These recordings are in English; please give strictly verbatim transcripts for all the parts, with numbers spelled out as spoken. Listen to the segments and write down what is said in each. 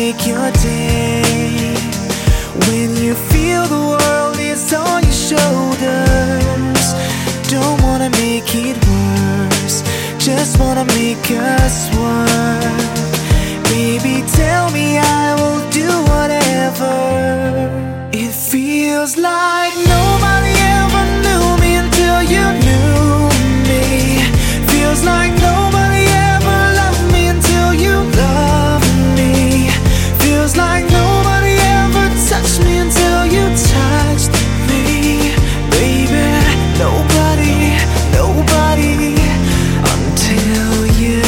make your day. When you feel the world is on your shoulders, don't wanna make it worse, just wanna make us work. Baby, tell me, I will do whatever. It feels like nobody ever knew me until you knew me. Feels like nobody ever loved me until you loved me. Feels like nobody ever touched me until you touched me. Baby, nobody, nobody until you.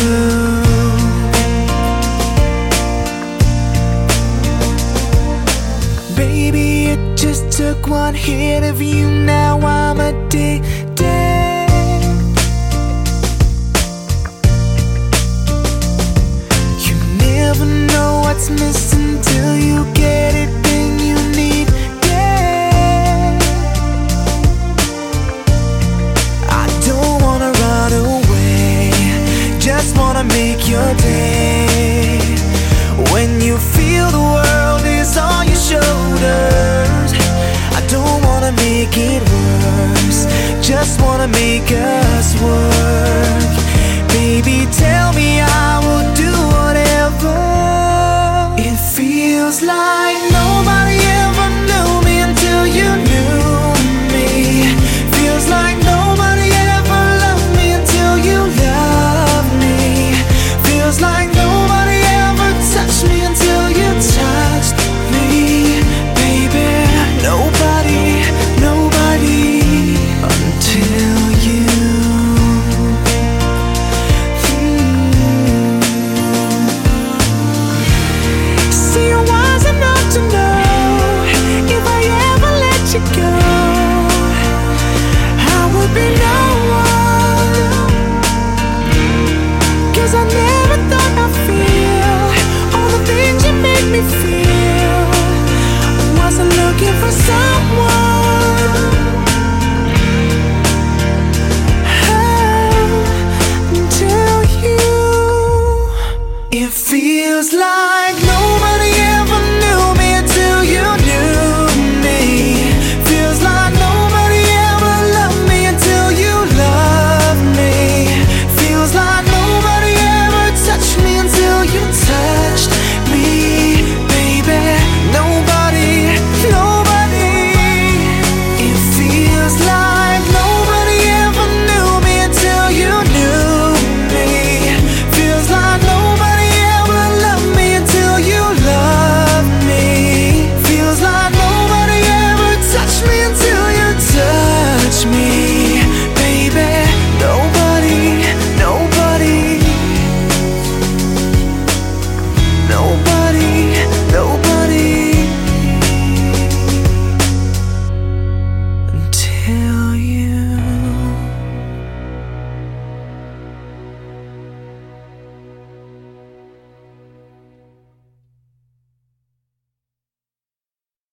Baby, it just took one hit of you, now I'm addicted. You never know what's missing till you get it, then you need it. I don't wanna run away, just wanna make your day. When you feel the world is on your shoulders, I don't wanna make it worse, just wanna make us work. Baby,